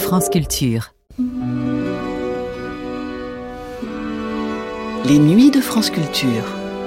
France Culture. Les nuits de France Culture.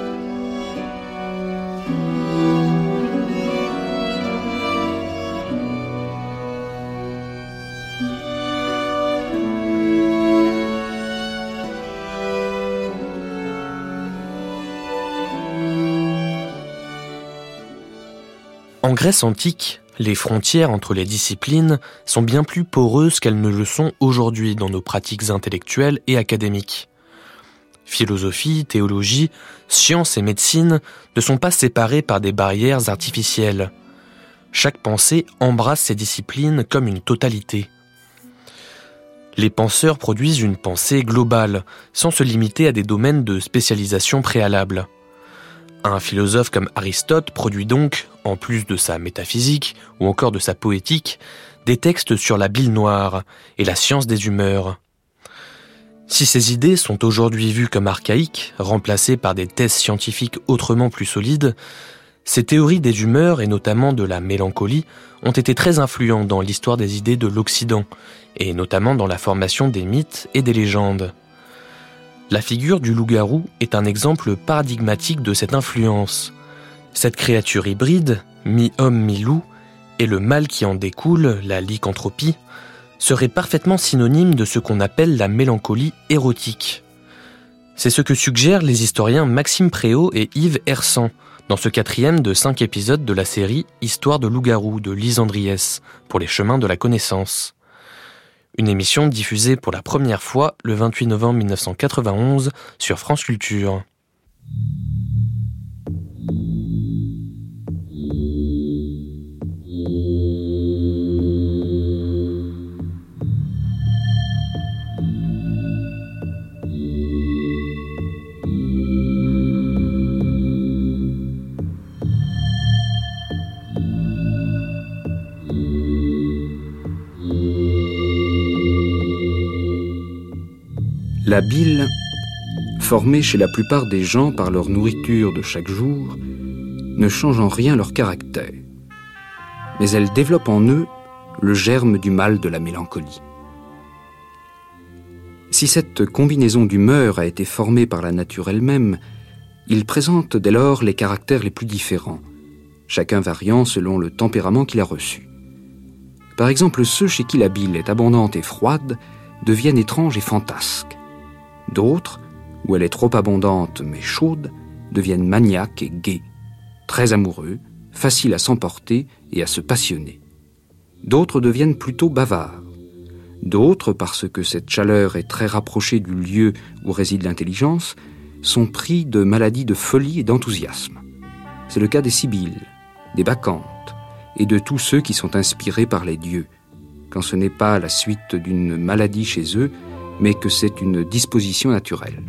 En Grèce antique, les frontières entre les disciplines sont bien plus poreuses qu'elles ne le sont aujourd'hui dans nos pratiques intellectuelles et académiques. Philosophie, théologie, sciences et médecine ne sont pas séparées par des barrières artificielles. Chaque pensée embrasse ces disciplines comme une totalité. Les penseurs produisent une pensée globale, sans se limiter à des domaines de spécialisation préalables. Un philosophe comme Aristote produit donc, en plus de sa métaphysique ou encore de sa poétique, des textes sur la bile noire et la science des humeurs. Si ces idées sont aujourd'hui vues comme archaïques, remplacées par des thèses scientifiques autrement plus solides, ces théories des humeurs et notamment de la mélancolie ont été très influentes dans l'histoire des idées de l'Occident et notamment dans la formation des mythes et des légendes. La figure du loup-garou est un exemple paradigmatique de cette influence. Cette créature hybride, mi-homme, mi-loup, et le mal qui en découle, la lycanthropie, serait parfaitement synonyme de ce qu'on appelle la mélancolie érotique. C'est ce que suggèrent les historiens Maxime Préau et Yves Hersan dans ce 4e de 5 épisodes de la série Histoire de loup-garou de Lise Andriès pour les chemins de la connaissance. Une émission diffusée pour la première fois le 28 novembre 1991 sur France Culture. La bile, formée chez la plupart des gens par leur nourriture de chaque jour, ne change en rien leur caractère. Mais elle développe en eux le germe du mal de la mélancolie. Si cette combinaison d'humeurs a été formée par la nature elle-même, il présente dès lors les caractères les plus différents, chacun variant selon le tempérament qu'il a reçu. Par exemple, ceux chez qui la bile est abondante et froide deviennent étranges et fantasques. D'autres, où elle est trop abondante mais chaude, deviennent maniaques et gais, très amoureux, faciles à s'emporter et à se passionner. D'autres deviennent plutôt bavards. D'autres, parce que cette chaleur est très rapprochée du lieu où réside l'intelligence, sont pris de maladies de folie et d'enthousiasme. C'est le cas des sibylles, des bacchantes et de tous ceux qui sont inspirés par les dieux, quand ce n'est pas la suite d'une maladie chez eux, mais que c'est une disposition naturelle.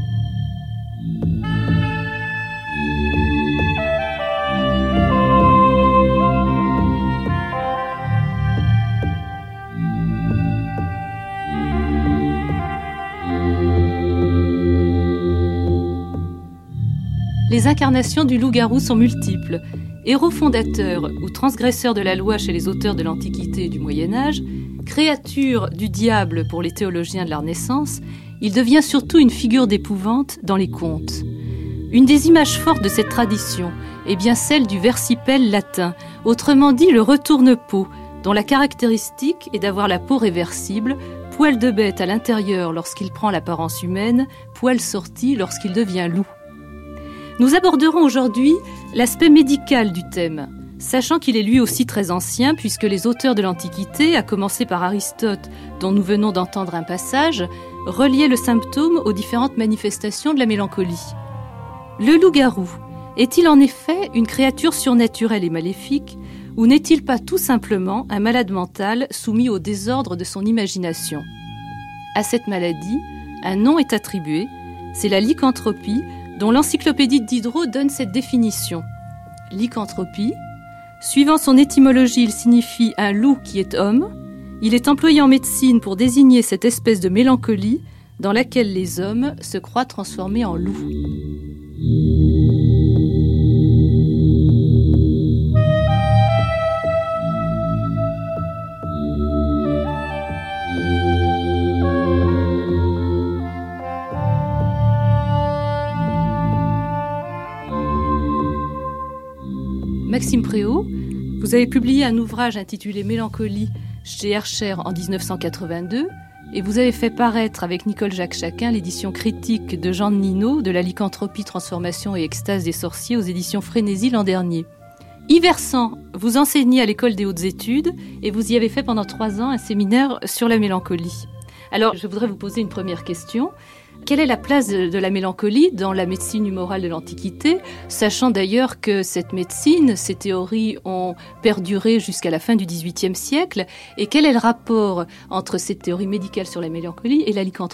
Les incarnations du loup-garou sont multiples. Héros fondateur ou transgresseur de la loi chez les auteurs de l'Antiquité et du Moyen-Âge, créature du diable pour les théologiens de la Renaissance, il devient surtout une figure d'épouvante dans les contes. Une des images fortes de cette tradition est bien celle du versipèle latin, autrement dit le retourne-peau, dont la caractéristique est d'avoir la peau réversible, poil de bête à l'intérieur lorsqu'il prend l'apparence humaine, poil sorti lorsqu'il devient loup. Nous aborderons aujourd'hui l'aspect médical du thème, sachant qu'il est lui aussi très ancien puisque les auteurs de l'Antiquité, à commencer par Aristote, dont nous venons d'entendre un passage, reliaient le symptôme aux différentes manifestations de la mélancolie. Le loup-garou est-il en effet une créature surnaturelle et maléfique, ou n'est-il pas tout simplement un malade mental soumis au désordre de son imagination ? À cette maladie, un nom est attribué, c'est la lycanthropie, dont l'encyclopédie de Diderot donne cette définition. Lycanthropie, suivant son étymologie, il signifie un loup qui est homme. Il est employé en médecine pour désigner cette espèce de mélancolie dans laquelle les hommes se croient transformés en loups. Maxime Préau, vous avez publié un ouvrage intitulé Mélancolie chez Hercher en 1982 et vous avez fait paraître avec Nicole Jacques-Chacun l'édition critique de Jean de Nino de la lycanthropie, transformation et extase des sorciers aux éditions Frénésie l'an dernier. Yves Hersant, vous enseignez à l'École des Hautes Études et vous y avez fait pendant 3 ans un séminaire sur la mélancolie. Alors, je voudrais vous poser une première question. Quelle est la place de la mélancolie dans la médecine humorale de l'Antiquité, sachant d'ailleurs que cette médecine, ces théories ont perduré jusqu'à la fin du XVIIIe siècle, et quel est le rapport entre cette théorie médicale sur la mélancolie et la lycanthropie ?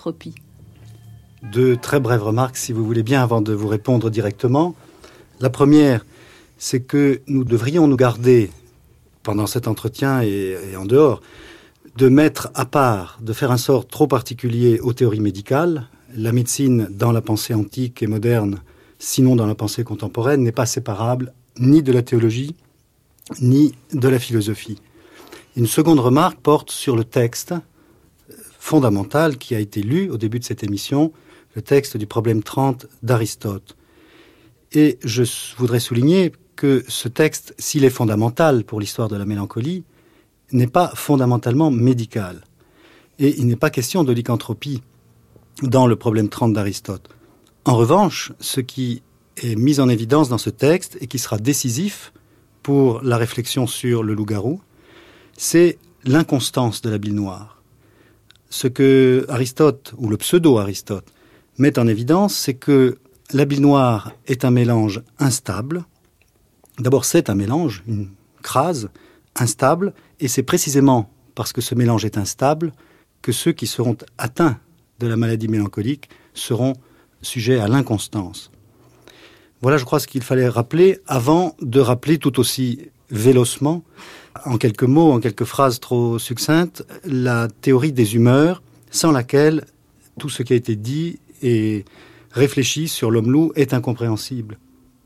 2 très brèves remarques, si vous voulez bien, avant de vous répondre directement. La première, c'est que nous devrions nous garder, pendant cet entretien et en dehors, de mettre à part, de faire un sort trop particulier aux théories médicales. La médecine dans la pensée antique et moderne, sinon dans la pensée contemporaine, n'est pas séparable ni de la théologie, ni de la philosophie. Une seconde remarque porte sur le texte fondamental qui a été lu au début de cette émission, le texte du problème 30 d'Aristote. Et je voudrais souligner que ce texte, s'il est fondamental pour l'histoire de la mélancolie, n'est pas fondamentalement médical. Et il n'est pas question de lycanthropie dans le problème 30 d'Aristote. En revanche, ce qui est mis en évidence dans ce texte et qui sera décisif pour la réflexion sur le loup-garou, c'est l'inconstance de la bile noire. Ce que Aristote, ou le pseudo-Aristote, met en évidence, c'est que la bile noire est un mélange instable. D'abord, c'est un mélange, une crase instable, et c'est précisément parce que ce mélange est instable que ceux qui seront atteints de la maladie mélancolique seront sujets à l'inconstance. Voilà, je crois, ce qu'il fallait rappeler avant de rappeler tout aussi vélocement, en quelques mots, en quelques phrases trop succinctes, la théorie des humeurs, sans laquelle tout ce qui a été dit et réfléchi sur l'homme-loup est incompréhensible.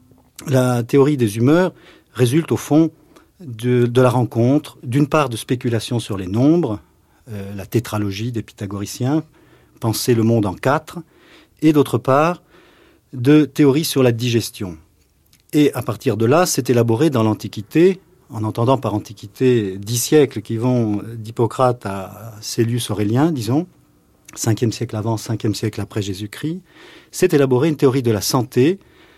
La théorie des humeurs résulte au fond de la rencontre, d'une part de spéculation sur les nombres, la tétralogie des pythagoriciens, penser le monde en 4, et d'autre part, de théories sur la digestion. Et à partir de là, c'est élaboré dans l'Antiquité, en entendant par Antiquité 10 siècles qui vont d'Hippocrate à Célius Aurélien, disons, 5e siècle avant, 5e siècle après Jésus-Christ, c'est élaboré une théorie de la santé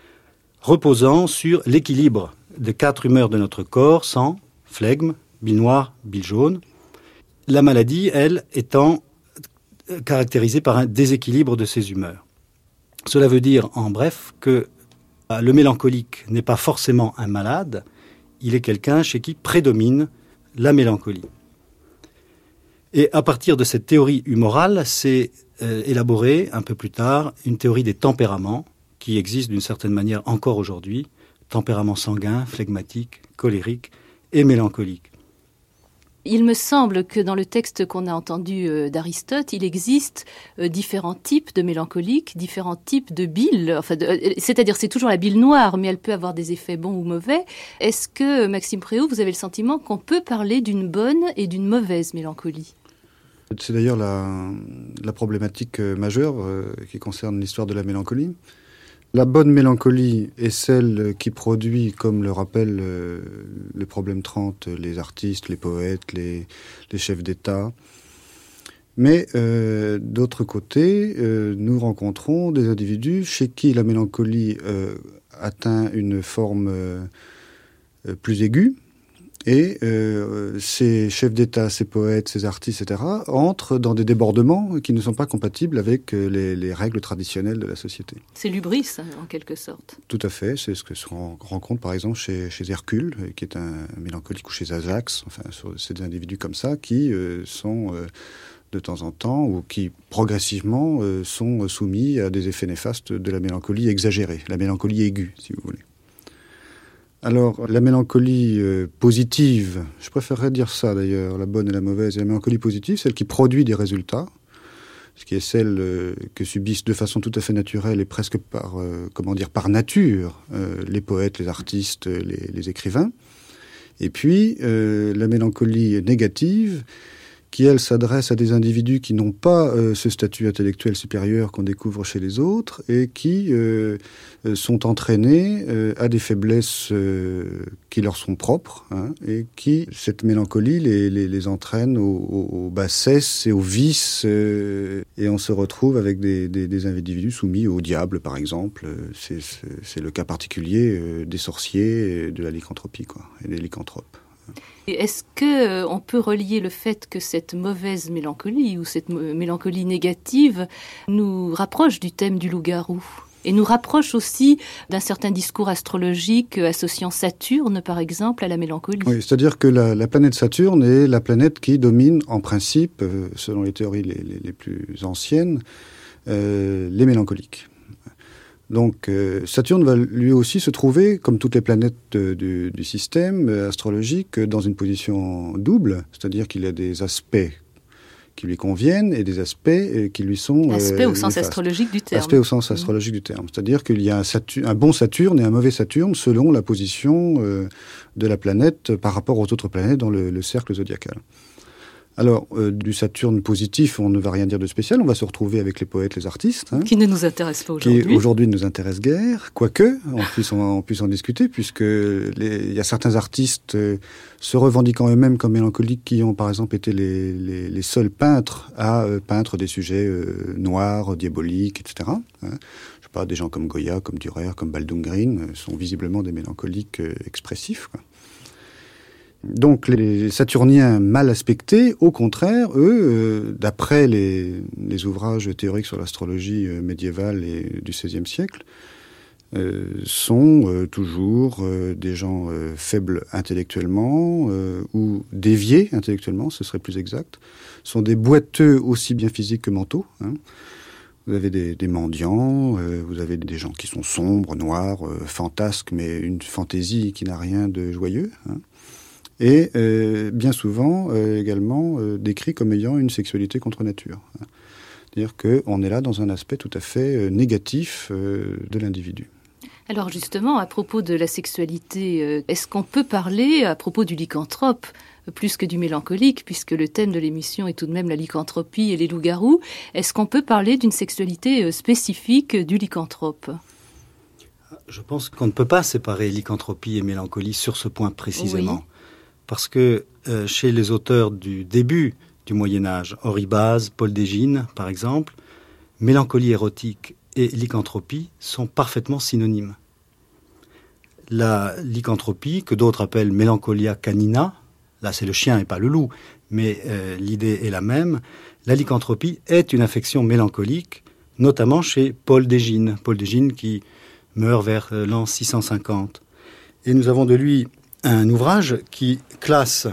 reposant sur l'équilibre des 4 humeurs de notre corps, sang, flegme, bile noire, bile jaune. La maladie, elle, étant caractérisée par un déséquilibre de ces humeurs. Cela veut dire, en bref, que le mélancolique n'est pas forcément un malade, il est quelqu'un chez qui prédomine la mélancolie. Et à partir de cette théorie humorale, s'est élaborée, un peu plus tard, une théorie des tempéraments, qui existe d'une certaine manière encore aujourd'hui, tempérament sanguin, flegmatique, colérique et mélancolique. Il me semble que dans le texte qu'on a entendu d'Aristote, il existe différents types de mélancoliques, différents types de bile. C'est-à-dire, c'est toujours la bile noire, mais elle peut avoir des effets bons ou mauvais. Est-ce que, Maxime Préau, vous avez le sentiment qu'on peut parler d'une bonne et d'une mauvaise mélancolie ? C'est d'ailleurs la problématique majeure qui concerne l'histoire de la mélancolie. La bonne mélancolie est celle qui produit, comme le rappelle le problème 30, les artistes, les poètes, les chefs d'État. Mais d'autre côté, nous rencontrons des individus chez qui la mélancolie atteint une forme plus aiguë. Et ces chefs d'État, ces poètes, ces artistes, etc., entrent dans des débordements qui ne sont pas compatibles avec les règles traditionnelles de la société. C'est l'hubris, en quelque sorte. Tout à fait. C'est ce que se rencontre, par exemple, chez Hercule, qui est un mélancolique, ou chez Ajax. Enfin, c'est des individus comme ça qui sont, de temps en temps, ou qui, progressivement, sont soumis à des effets néfastes de la mélancolie exagérée, la mélancolie aiguë, si vous voulez. Alors, la mélancolie positive, je préférerais dire ça d'ailleurs, la bonne et la mauvaise, et la mélancolie positive, celle qui produit des résultats, ce qui est celle que subissent de façon tout à fait naturelle et presque par nature, les poètes, les artistes, les écrivains. Et puis, la mélancolie négative, qui, elle, s'adresse à des individus qui n'ont pas ce statut intellectuel supérieur qu'on découvre chez les autres et qui sont entraînés à des faiblesses qui leur sont propres, hein, et qui, cette mélancolie, les entraîne aux bassesses et aux vices, et on se retrouve avec des individus soumis au diable, par exemple. C'est le cas particulier des sorciers et de la lycanthropie, quoi, et des lycanthropes. Et est-ce qu'on peut relier le fait que cette mauvaise mélancolie ou cette mélancolie négative nous rapproche du thème du loup-garou et nous rapproche aussi d'un certain discours astrologique associant Saturne, par exemple, à la mélancolie? Oui, c'est-à-dire que la planète Saturne est la planète qui domine, en principe, selon les théories les plus anciennes, les mélancoliques. Donc Saturne va lui aussi se trouver, comme toutes les planètes du système astrologique, dans une position double, c'est-à-dire qu'il a des aspects qui lui conviennent et des aspects qui lui sont aspects au sens astrologique du terme. Aspects au sens astrologique du terme, c'est-à-dire qu'il y a un bon Saturne et un mauvais Saturne selon la position de la planète par rapport aux autres planètes dans le cercle zodiacal. Alors, du Saturne positif, on ne va rien dire de spécial. On va se retrouver avec les poètes, les artistes. Hein, qui ne nous intéressent pas aujourd'hui. Qui aujourd'hui ne nous intéressent guère. Quoique, on puisse en discuter, puisque il y a certains artistes se revendiquant eux-mêmes comme mélancoliques qui ont, par exemple, été les seuls peintres à peindre des sujets noirs, diaboliques, etc. Hein. Je sais pas, des gens comme Goya, comme Dürer, comme Baldung Green sont visiblement des mélancoliques expressifs, quoi. Donc les Saturniens mal aspectés, au contraire, eux, d'après les ouvrages théoriques sur l'astrologie médiévale et du XVIe siècle, sont toujours des gens faibles intellectuellement ou déviés intellectuellement, ce serait plus exact, sont des boiteux aussi bien physiques que mentaux. Hein. Vous avez des mendiants, vous avez des gens qui sont sombres, noirs, fantasques, mais une fantaisie qui n'a rien de joyeux, hein. Et bien souvent également décrit comme ayant une sexualité contre nature. C'est-à-dire qu'on est là dans un aspect tout à fait négatif de l'individu. Alors justement, à propos de la sexualité, est-ce qu'on peut parler à propos du lycanthrope plus que du mélancolique, puisque le thème de l'émission est tout de même la lycanthropie et les loups-garous, est-ce qu'on peut parler d'une sexualité spécifique du lycanthrope ? Je pense qu'on ne peut pas séparer lycanthropie et mélancolie sur ce point précisément. Oui. Parce que chez les auteurs du début du Moyen-Âge, Oribase, Paul d'Égine, par exemple, mélancolie érotique et lycanthropie sont parfaitement synonymes. La lycanthropie, que d'autres appellent mélancolia canina, là c'est le chien et pas le loup, mais l'idée est la même. La lycanthropie est une affection mélancolique, notamment chez Paul d'Égine. Paul d'Égine qui meurt vers l'an 650. Et nous avons de lui un ouvrage qui classe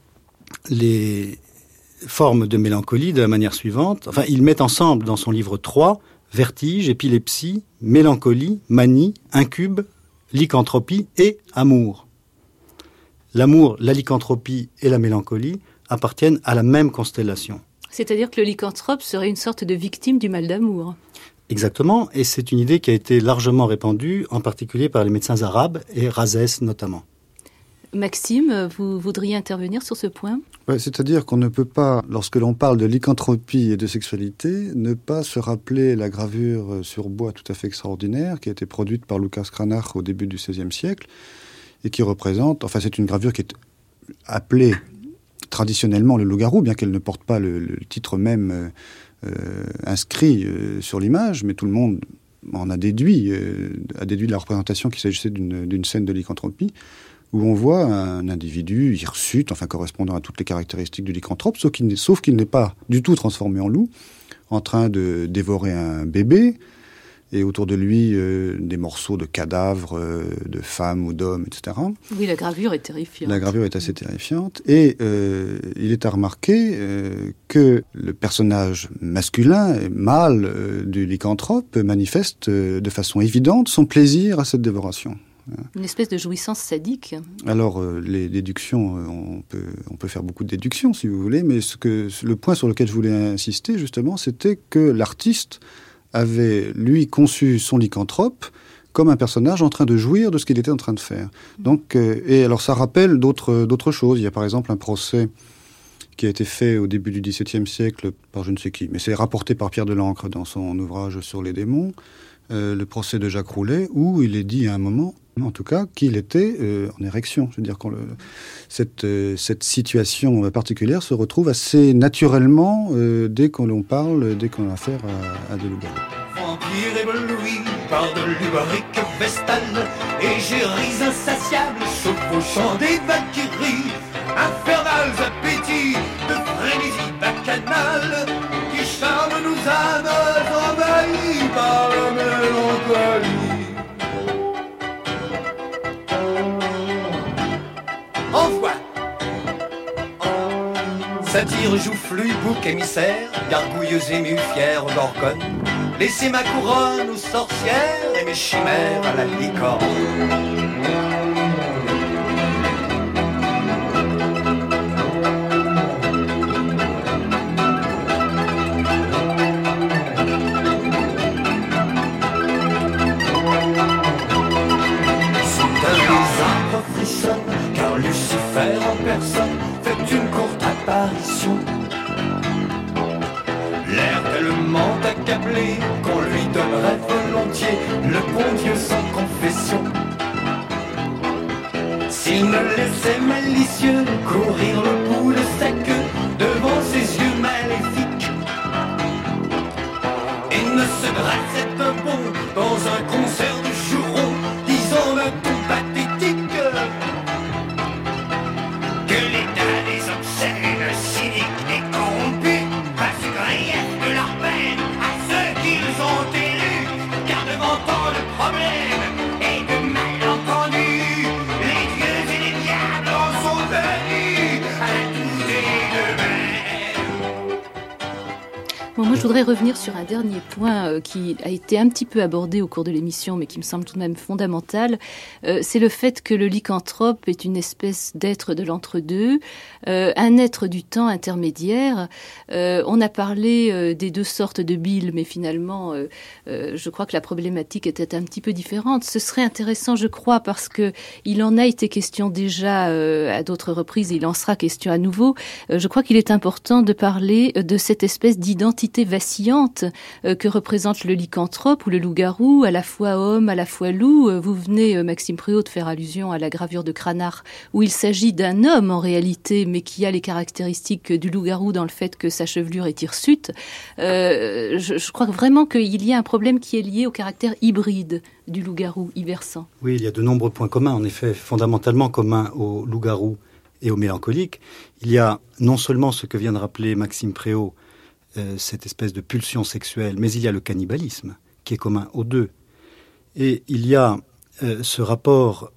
les formes de mélancolie de la manière suivante. Enfin, il met ensemble dans son livre 3, vertige, épilepsie, mélancolie, manie, incube, lycanthropie et amour. L'amour, la lycanthropie et la mélancolie appartiennent à la même constellation. C'est-à-dire que le lycanthrope serait une sorte de victime du mal d'amour. Exactement, et c'est une idée qui a été largement répandue, en particulier par les médecins arabes et Rhazès notamment. Maxime, vous voudriez intervenir sur ce point ? Ouais, c'est-à-dire qu'on ne peut pas, lorsque l'on parle de lycanthropie et de sexualité, ne pas se rappeler la gravure sur bois tout à fait extraordinaire qui a été produite par Lucas Cranach au début du XVIe siècle et qui représente, enfin c'est une gravure qui est appelée traditionnellement le loup-garou, bien qu'elle ne porte pas le titre même inscrit sur l'image, mais tout le monde en a déduit de la représentation qu'il s'agissait d'une scène de lycanthropie, où on voit un individu hirsute, enfin correspondant à toutes les caractéristiques du lycanthrope, sauf qu'il n'est pas du tout transformé en loup, en train de dévorer un bébé, et autour de lui des morceaux de cadavres de femmes ou d'hommes, etc. Oui, la gravure est terrifiante. La gravure est assez terrifiante, et il est à remarquer que le personnage masculin, mâle du lycanthrope, manifeste de façon évidente son plaisir à cette dévoration. Une espèce de jouissance sadique. Alors, les déductions, on peut faire beaucoup de déductions, si vous voulez, mais le point sur lequel je voulais insister, justement, c'était que l'artiste avait, lui, conçu son lycanthrope comme un personnage en train de jouir de ce qu'il était en train de faire. Donc, et alors, ça rappelle d'autres choses. Il y a, par exemple, un procès qui a été fait au début du XVIIe siècle par je ne sais qui, mais c'est rapporté par Pierre de l'Ancre dans son ouvrage sur les démons, le procès de Jacques Roulet, où il est dit à un moment, en tout cas, qu'il était en érection. Je veux dire, cette situation particulière se retrouve assez naturellement dès qu'on parle, dès qu'on a affaire à des loups-garous. Vampire ébloui par de l'ubarique vestale, égéries insatiables chevauchant des valkyries, infernales appétits de frénésie bacchanale qui charment nos âmes envahies par la mélancolie. Envoie satire joufflu, bouc émissaire, gargouilleuse émue, fière gorgone, laissez ma couronne aux sorcières et mes chimères à la licorne. Car Lucifer en personne fait une courte apparition. L'air tellement accablé qu'on lui donnerait volontiers le bon Dieu sans confession. S'il ne laissait malicieux courir le bout de sa queue devant ses yeux maléfiques et ne se dressait un bond dans un concert de jurons disant d'un ton pathétique que l'état des obscènes, cyniques et corrompus fasse grief de leur peine à ceux qu'ils ont élus, car devant tant de problèmes et de malentendus, les dieux et les diables en sont venus à douter d'eux-mêmes. Bon, moi, je voudrais revenir sur un dernier point qui a été un petit peu abordé au cours de l'émission, mais qui me semble tout de même fondamental. C'est le fait que le lycanthrope est une espèce d'être de l'entre-deux, un être du temps intermédiaire. On a parlé des deux sortes de bile, mais finalement, je crois que la problématique était un petit peu différente. Ce serait intéressant, je crois, parce que il en a été question déjà à d'autres reprises, et il en sera question à nouveau. Je crois qu'il est important de parler de cette espèce d'identité vacillante que représente le lycanthrope ou le loup-garou, à la fois homme, à la fois loup. Vous venez, Maxime Préault, de faire allusion à la gravure de Cranach, où il s'agit d'un homme en réalité, mais qui a les caractéristiques du loup-garou dans le fait que sa chevelure est hirsute. Je crois vraiment qu'il y a un problème qui est lié au caractère hybride du loup-garou iversant. Oui, il y a de nombreux points communs, en effet, fondamentalement communs au loup-garou et au mélancolique. Il y a non seulement ce que vient de rappeler Maxime Préault, cette espèce de pulsion sexuelle, mais il y a le cannibalisme qui est commun aux deux. Et il y a ce rapport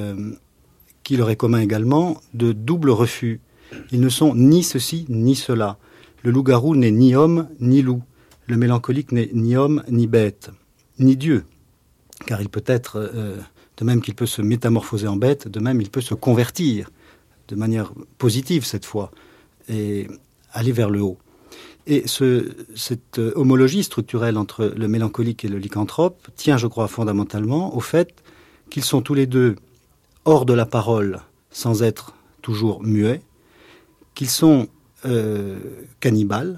qui leur est commun également de double refus. Ils ne sont ni ceci ni cela. Le loup-garou n'est ni homme ni loup. Le mélancolique n'est ni homme ni bête, ni Dieu. Car il peut être, de même qu'il peut se métamorphoser en bête, de même il peut se convertir de manière positive cette fois et aller vers le haut. Et cette homologie structurelle entre le mélancolique et le lycanthrope tient, je crois, fondamentalement au fait qu'ils sont tous les deux hors de la parole sans être toujours muets, qu'ils sont cannibales,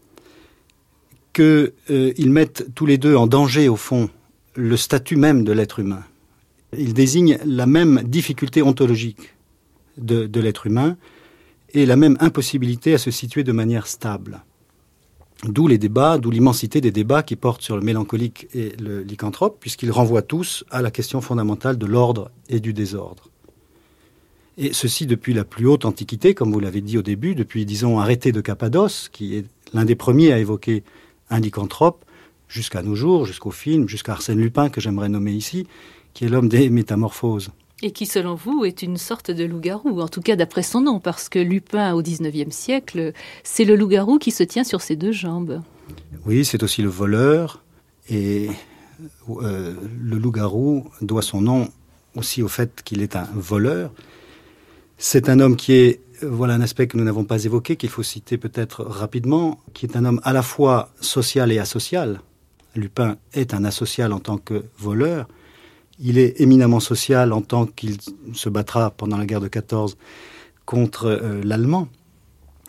qu'ils mettent tous les deux en danger, au fond, le statut même de l'être humain. Ils désignent la même difficulté ontologique de l'être humain et la même impossibilité à se situer de manière stable. D'où les débats, d'où l'immensité des débats qui portent sur le mélancolique et le lycanthrope, puisqu'ils renvoient tous à la question fondamentale de l'ordre et du désordre. Et ceci depuis la plus haute antiquité, comme vous l'avez dit au début, depuis, disons, Arrêté de Cappadoce, qui est l'un des premiers à évoquer un lycanthrope, jusqu'à nos jours, jusqu'au film, jusqu'à Arsène Lupin, que j'aimerais nommer ici, qui est l'homme des métamorphoses. Et qui, selon vous, est une sorte de loup-garou, en tout cas d'après son nom, parce que Lupin, au XIXe siècle, c'est le loup-garou qui se tient sur ses deux jambes. Oui, c'est aussi le voleur, et le loup-garou doit son nom aussi au fait qu'il est un voleur. C'est un homme qui est, voilà un aspect que nous n'avons pas évoqué, qu'il faut citer peut-être rapidement, qui est un homme à la fois social et asocial. Lupin est un asocial en tant que voleur. Il est éminemment social en tant qu'il se battra pendant la guerre de 14 contre l'Allemand.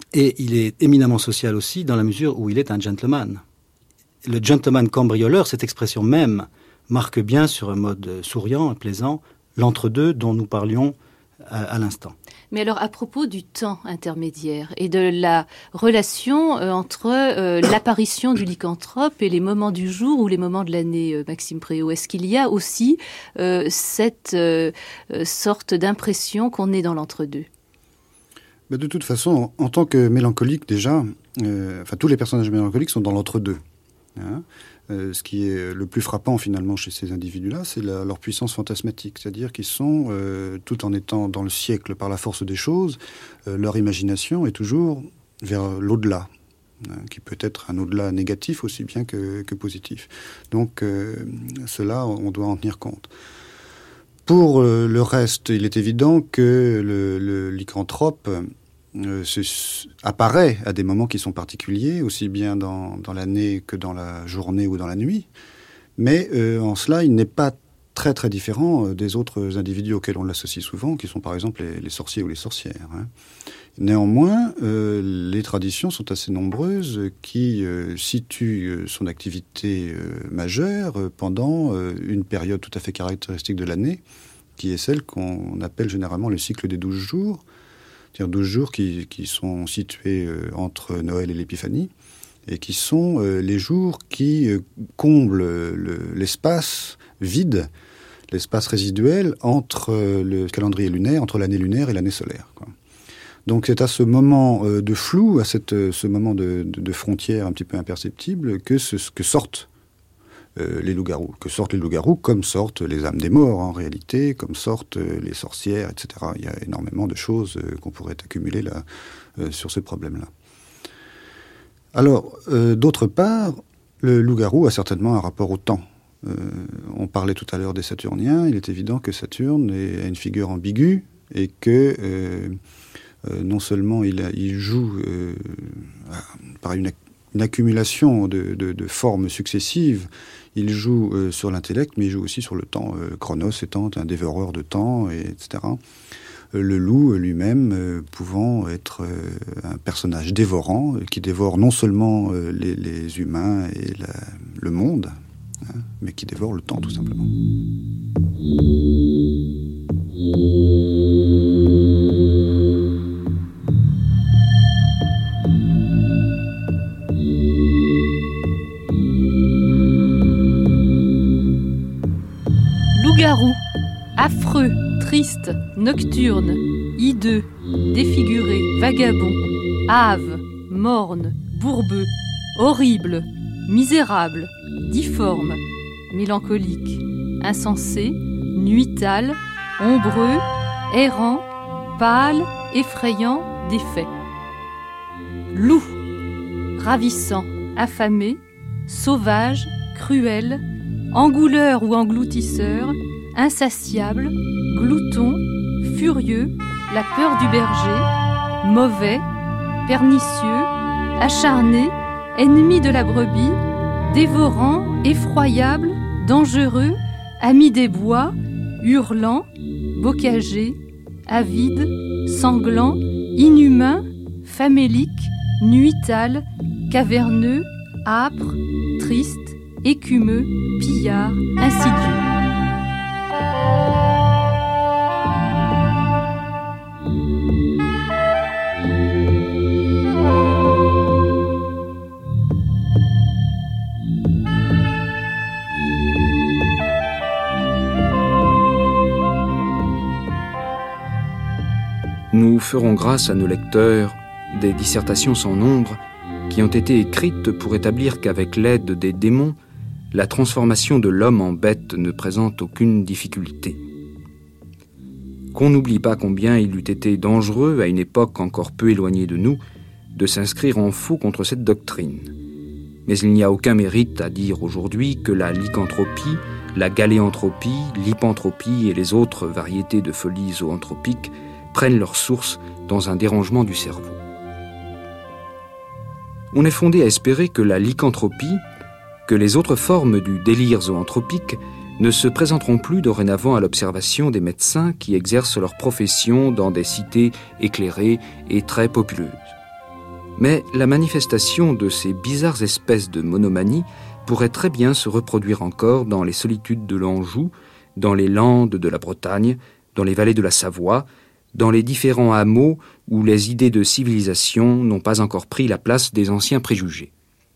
Et il est éminemment social aussi dans la mesure où il est un gentleman. Le gentleman cambrioleur, cette expression même, marque bien sur un mode souriant et plaisant l'entre-deux dont nous parlions à l'instant. Mais alors, à propos du temps intermédiaire et de la relation entre l'apparition du lycanthrope et les moments du jour ou les moments de l'année, Maxime Préau, est-ce qu'il y a aussi cette sorte d'impression qu'on est dans l'entre-deux ? Mais de toute façon, en tant que mélancolique, déjà, tous les personnages mélancoliques sont dans l'entre-deux. Hein. Ce qui est le plus frappant finalement chez ces individus-là, c'est leur puissance fantasmatique, c'est-à-dire qu'ils sont, tout en étant dans le siècle par la force des choses, leur imagination est toujours vers l'au-delà, hein, qui peut être un au-delà négatif aussi bien que positif. Donc cela, on doit en tenir compte. Pour le reste, il est évident que le lycanthrope apparaît à des moments qui sont particuliers, aussi bien dans l'année que dans la journée ou dans la nuit. Mais en cela, il n'est pas très très différent des autres individus auxquels on l'associe souvent, qui sont par exemple les sorciers ou les sorcières. Hein. Néanmoins, les traditions sont assez nombreuses qui situent son activité majeure pendant une période tout à fait caractéristique de l'année, qui est celle qu'on appelle généralement le cycle des 12 jours, c'est-à-dire 12 jours qui sont situés entre Noël et l'Épiphanie, et qui sont les jours qui comblent l'espace vide, l'espace résiduel entre le calendrier lunaire, entre l'année lunaire et l'année solaire, quoi. Donc c'est à ce moment de flou, à ce moment de frontière un petit peu imperceptible, que sortent les loups-garous. Que sortent les loups-garous, comme sortent les âmes des morts en réalité, comme sortent les sorcières, etc. Il y a énormément de choses qu'on pourrait accumuler là sur ce problème-là. Alors, d'autre part, le loup-garou a certainement un rapport au temps. On parlait tout à l'heure des Saturniens. Il est évident que Saturne a une figure ambiguë et que non seulement il joue par une accumulation de formes successives, il joue sur l'intellect, mais il joue aussi sur le temps. Chronos étant un dévoreur de temps, etc. Le loup lui-même pouvant être un personnage dévorant, qui dévore non seulement les humains et le monde, hein, mais qui dévore le temps tout simplement. Loup-garou, affreux, triste, nocturne, hideux, défiguré, vagabond, hâve, morne, bourbeux, horrible, misérable, difforme, mélancolique, insensé, nuital, ombreux, errant, pâle, effrayant, défait. Loup, ravissant, affamé, sauvage, cruel, engouleur ou engloutisseur, insatiable, glouton, furieux, la peur du berger, mauvais, pernicieux, acharné, ennemi de la brebis, dévorant, effroyable, dangereux, ami des bois, hurlant, bocager, avide, sanglant, inhumain, famélique, nuital, caverneux, âpre, triste, écumeux, pillard, insidieux. Nous ferons grâce à nos lecteurs des dissertations sans nombre qui ont été écrites pour établir qu'avec l'aide des démons, la transformation de l'homme en bête ne présente aucune difficulté. Qu'on n'oublie pas combien il eût été dangereux, à une époque encore peu éloignée de nous, de s'inscrire en faux contre cette doctrine. Mais il n'y a aucun mérite à dire aujourd'hui que la lycanthropie, la galéanthropie, l'hypanthropie et les autres variétés de folie zoanthropiques prennent leur source dans un dérangement du cerveau. On est fondé à espérer que la lycanthropie, que les autres formes du délire zoanthropique ne se présenteront plus dorénavant à l'observation des médecins qui exercent leur profession dans des cités éclairées et très populeuses. Mais la manifestation de ces bizarres espèces de monomanie pourrait très bien se reproduire encore dans les solitudes de l'Anjou, dans les landes de la Bretagne, dans les vallées de la Savoie, dans les différents hameaux où les idées de civilisation n'ont pas encore pris la place des anciens préjugés.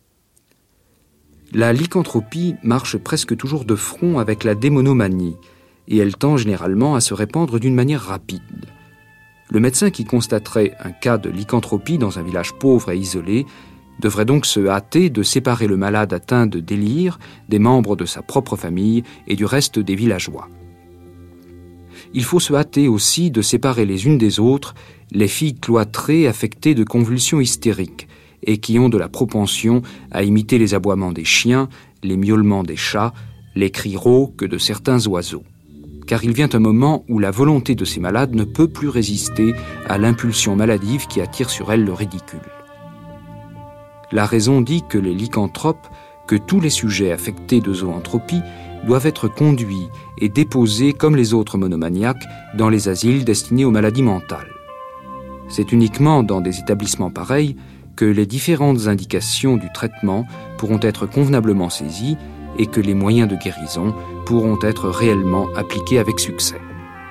La lycanthropie marche presque toujours de front avec la démonomanie, et elle tend généralement à se répandre d'une manière rapide. Le médecin qui constaterait un cas de lycanthropie dans un village pauvre et isolé devrait donc se hâter de séparer le malade atteint de délire des membres de sa propre famille et du reste des villageois. Il faut se hâter aussi de séparer les unes des autres les filles cloîtrées affectées de convulsions hystériques et qui ont de la propension à imiter les aboiements des chiens, les miaulements des chats, les cris rauques de certains oiseaux. Car il vient un moment où la volonté de ces malades ne peut plus résister à l'impulsion maladive qui attire sur elle le ridicule. La raison dit que les lycanthropes, que tous les sujets affectés de zoanthropie, doivent être conduits et déposés comme les autres monomaniaques dans les asiles destinés aux maladies mentales. C'est uniquement dans des établissements pareils que les différentes indications du traitement pourront être convenablement saisies et que les moyens de guérison pourront être réellement appliqués avec succès.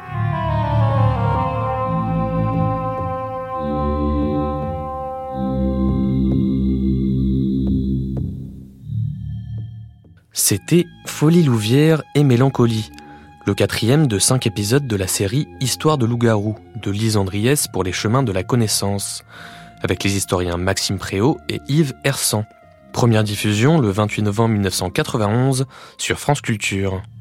C'était Folie Louvière et Mélancolie, le 4e de 5 épisodes de la série Histoire de loup-garou de Lise Andriès pour les chemins de la connaissance, avec les historiens Maxime Préau et Yves Hersan. Première diffusion le 28 novembre 1991 sur France Culture.